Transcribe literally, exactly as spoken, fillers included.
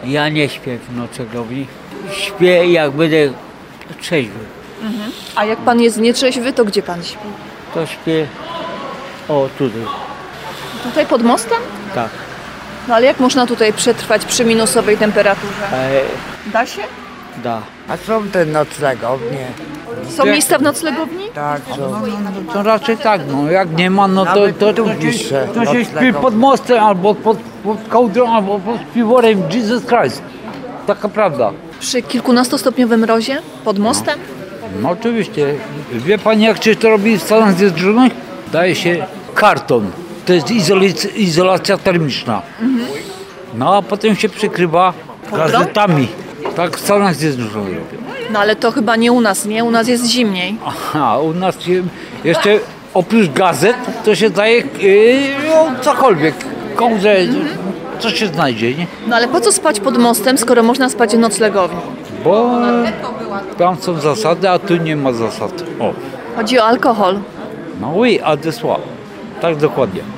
Ja nie śpię w noclegowni. Śpię jak będę trzeźwy. Mhm. A jak pan jest nietrzeźwy, to gdzie pan śpi? To śpię, o tutaj, Tutaj pod mostem? tak. No ale jak można tutaj przetrwać przy minusowej temperaturze? E, Da się? da. A są te noclegownie? Są miejsca w noclegowni? Tak, są. No, no, to raczej tak, no jak nie ma, no to, Nawet to, tu to, się, bliższe to się śpi noclegownie. pod mostem, albo pod, pod kołdrą, albo pod piworem. Jesus Christ. Taka prawda. Przy kilkunastostopniowym mrozie? Pod mostem? No oczywiście. Wie pani, jak się to robi w Stanach Zjednoczonych? Daje się karton. To jest izolacja, izolacja termiczna. No a potem się przykrywa gazetami. Tak w Stanach Zjednoczonych robią. No ale to chyba nie u nas, nie? U nas jest zimniej. Aha, u nas się jeszcze oprócz gazet to się daje yy, no, cokolwiek, kołdrę, co się znajdzie, nie? No ale po co spać pod mostem, skoro można spać w noclegowni? Bo tam są zasady, a tu nie ma zasad. O, Chodzi o alkohol. no oui, a de soi. Tak dokładnie.